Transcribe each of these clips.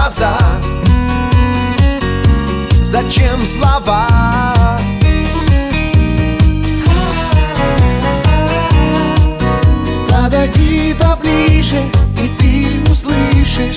глаза? Зачем слова? Подойди поближе, и ты услышишь.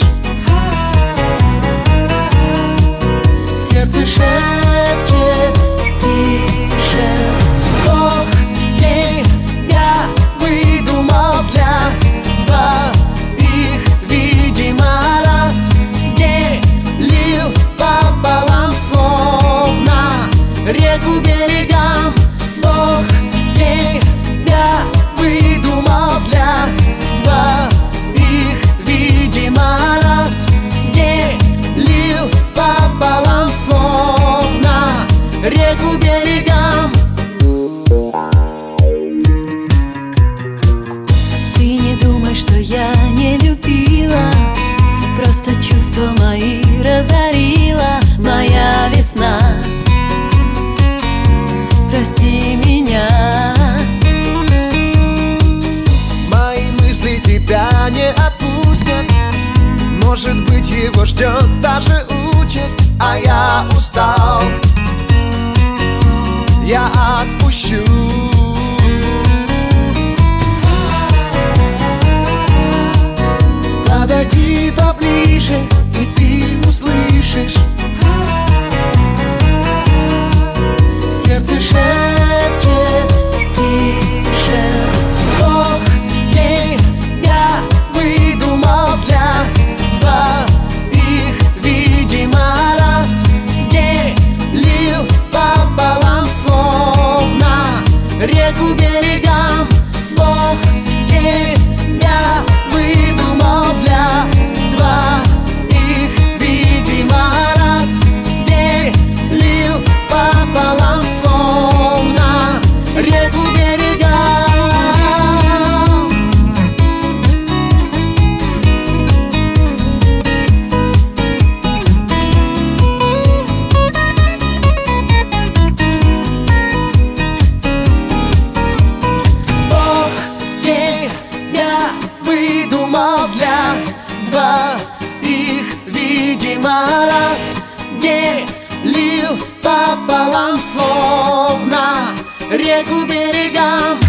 Сердце шепчет тише. Бог тебя выдумал для двоих, видимо, раз делил пополам, словно реку берегам. Бог тебя выдумал для двоих, видимо, раз делил пополам, словно реку берегам. Ты не думай, что я не любила, просто чувства мои разорила моя весна. Прости меня. Мои мысли тебя не отпустят. Может быть, его ждет даже участь, а я устал. Я отпущу. Подойди поближе, и ты услышишь. Сердце шепчет тише. Бог тебя выдумал для двоих, видимо, раз делил пополам, словно реку берегам. Бог тебя выдумал для двоих, видимо, раз делил пополам, словно реку берегам. Бог тебя выдумал для двоих, видимо, раз делил пополам, словно реку берегам.